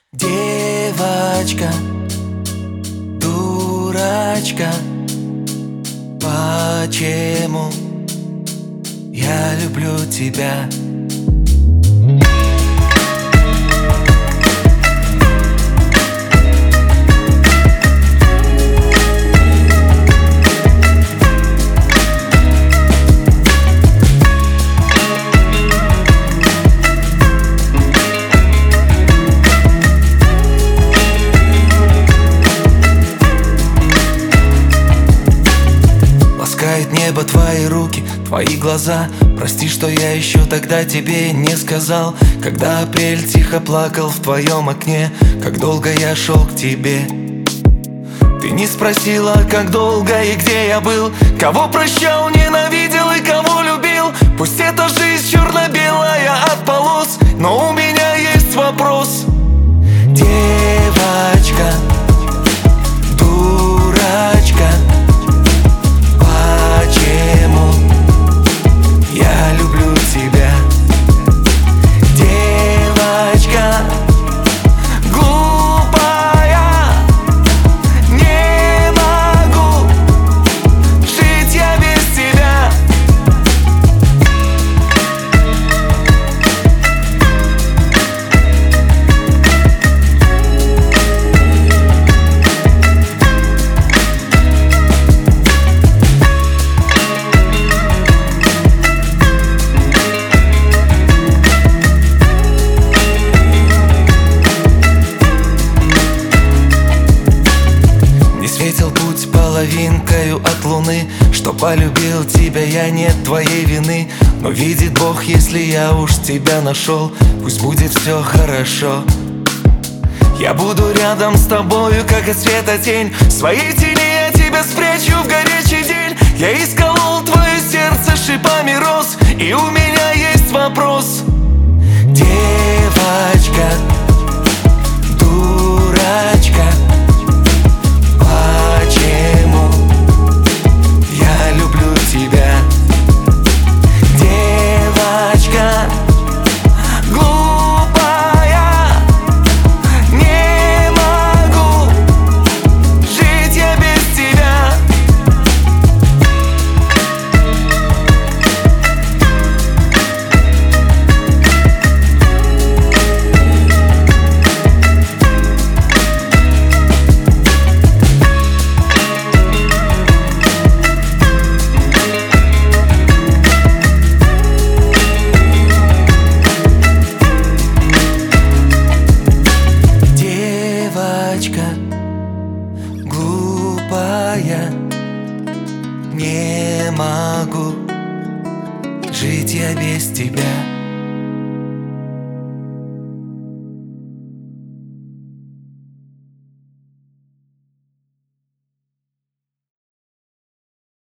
Девочка, дурачка, почему я люблю тебя? Ласкает небо твои руки, твои глаза. Прости, что я еще тогда тебе не сказал, когда апрель тихо плакал в твоем окне. Как долго я шел к тебе. Ты не спросила, как долго и где я был, кого прощал, ненавидел и кого любил. Пусть эта жизнь черно-белая от полос, но у меня есть вопрос. Девочка, дурачка, почему я люблю тебя? Девочка глупая, не могу жить я без тебя. Светил путь половинкою от луны, что полюбил тебя я, нет твоей вины. Но видит Бог, если я уж тебя нашел, пусть будет все хорошо. Я буду рядом с тобою, как от света тень. В своей тени я тебя спрячу в горячий день. Я исколол твое сердце шипами роз, и у меня есть вопрос. Девочка, дурачка, почему я люблю тебя? Девочка глупая, не могу жить я без тебя. Девочка глупая, не могу жить я без тебя.